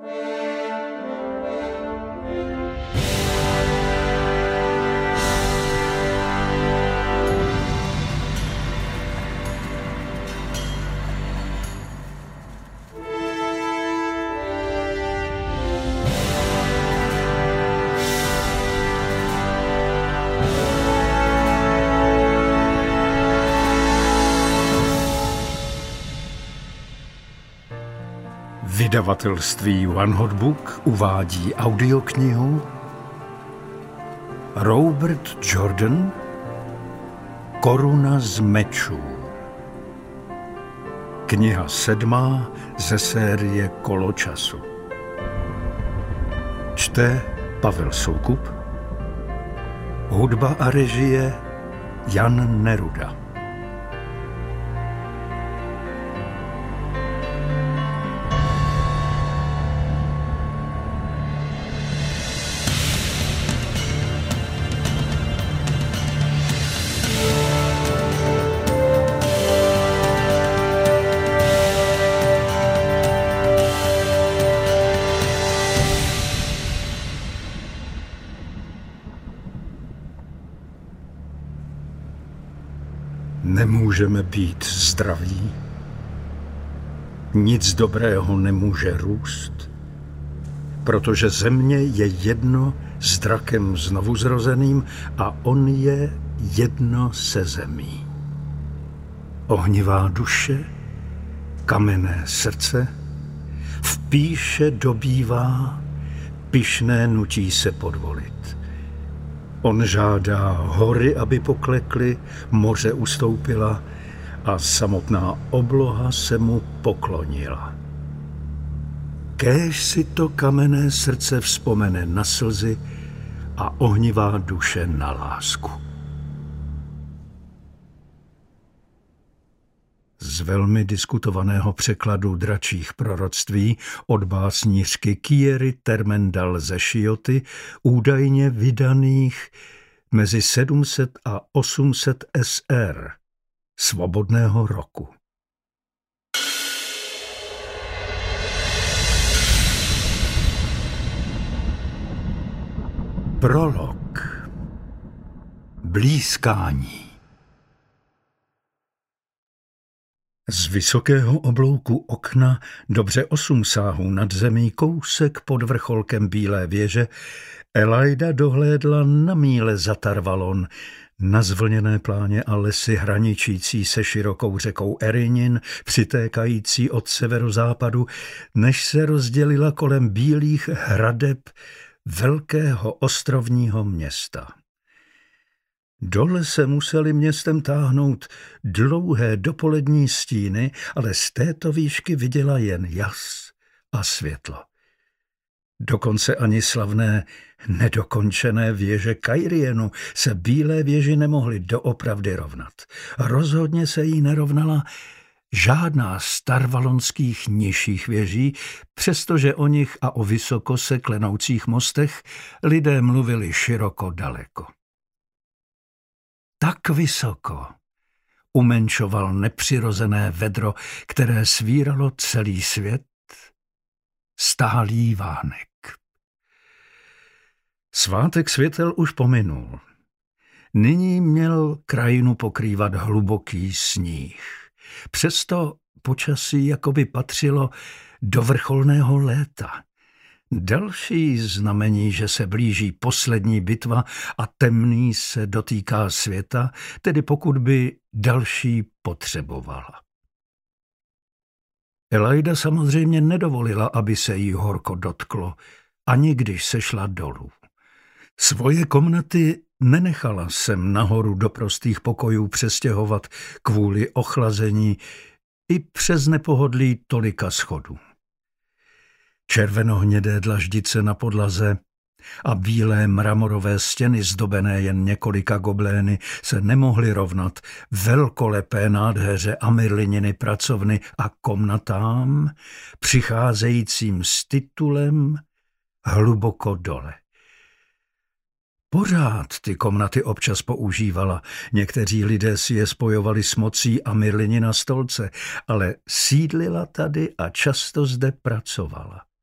Vydavatelství One Hot Book uvádí audioknihu Robert Jordan Koruna z mečů. Kniha 7. ze série Kolo času. Čte Pavel Soukup. Hudba a režie Jan Neruda. Nemůžeme být zdraví. Nic dobrého nemůže růst, protože země je jedno s drakem znovuzrozeným a on je jedno se zemí. Ohnivá duše, kamenné srdce, v píše dobývá, pyšné nutí se podvolit. On žádá hory, aby poklekly, moře ustoupila a samotná obloha se mu poklonila. Kéž si to kamenné srdce vzpomene na slzy a ohnivá duše na lásku. Z velmi diskutovaného překladu Dračích proroctví od básnířky Kiery Termendal ze Šioty, údajně vydaných mezi 700 a 800 SR svobodného roku. Prolog. Blýskání. Z vysokého oblouku okna, dobře 8 sáhů nad zemí, kousek pod vrcholkem Bílé věže, Elaida dohlédla na míle za Tarvalon, na zvlněné pláně a lesy hraničící se širokou řekou Erinin, přitékající od severozápadu, než se rozdělila kolem bílých hradeb velkého ostrovního města. Dole se museli městem táhnout dlouhé dopolední stíny, ale z této výšky viděla jen jas a světlo. Dokonce ani slavné nedokončené věže Kairienu se Bílé věži nemohly doopravdy rovnat. Rozhodně se jí nerovnala žádná z tarvalonských nižších věží, přestože o nich a o vysoko se klenoucích mostech lidé mluvili široko daleko. Tak vysoko umenšoval nepřirozené vedro, které svíralo celý svět, stálý vánek. Svátek světel už pominul. Nyní měl krajinu pokrývat hluboký sníh. Přesto počasí jakoby patřilo do vrcholného léta. Další znamení, že se blíží poslední bitva a temný se dotýká světa, tedy pokud by další potřebovala. Elaida samozřejmě nedovolila, aby se jí horko dotklo, ani když se šla dolů. Svoje komnaty nenechala sem nahoru do prostých pokojů přestěhovat kvůli ochlazení i přes nepohodlí tolika schodů. Červenohnědé dlaždice na podlaze a bílé mramorové stěny zdobené jen několika goblény se nemohly rovnat velkolepé nádheře Amirlininy pracovny a komnatám, přicházejícím s titulem hluboko dole. Pořád ty komnaty občas používala, někteří lidé si je spojovali s mocí Amirlinina stolce, ale sídlila tady a často zde pracovala.